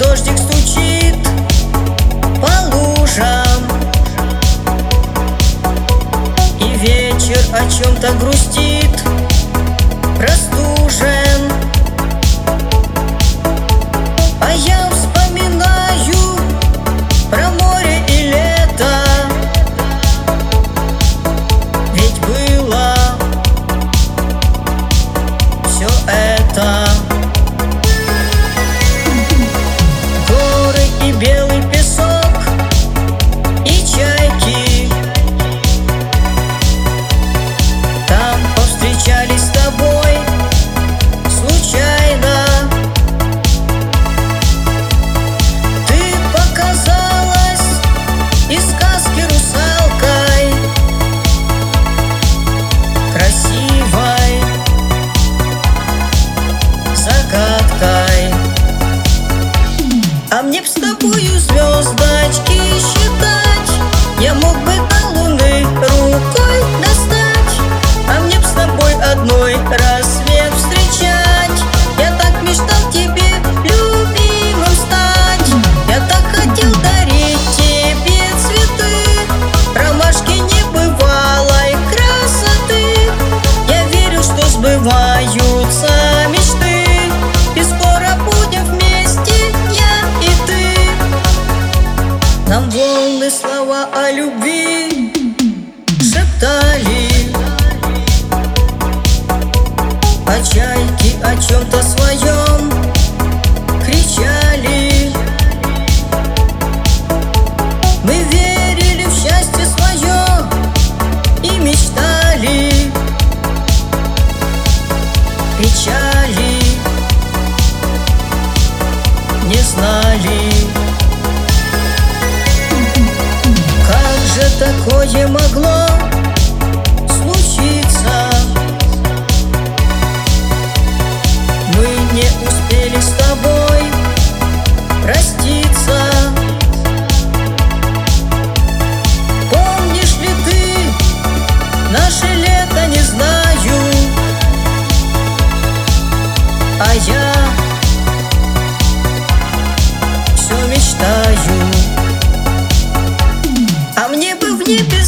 дождик стучит по лужам, и вечер о чем-то грустит, простужен. А я вспоминаю про море и лето, ведь было все это. Горы и белый песок, и чайки там повстречались с тобой случайно. Ты показалась из сказки русалкой, красивой загадкой. А мне б с тобою звездочки считать, я мог бы до луны рукой достать. А мне б с тобой одной рассвет встречать, я так мечтал тебе любимым стать. Я так хотел дарить тебе цветы, ромашки небывалой красоты. Я верю, что сбываются мечты, и скоро будем вместе, я и ты. Нам волны слова о любви шептали, а чайки о чем-то своем кричали. Мы верили в счастье свое и мечтали. Печали не знали. Как же такое могло случиться? Мы не успели с тобой проститься. Помнишь ли ты наше лето, не знаю, а я все мечтаю. А мне бы в небе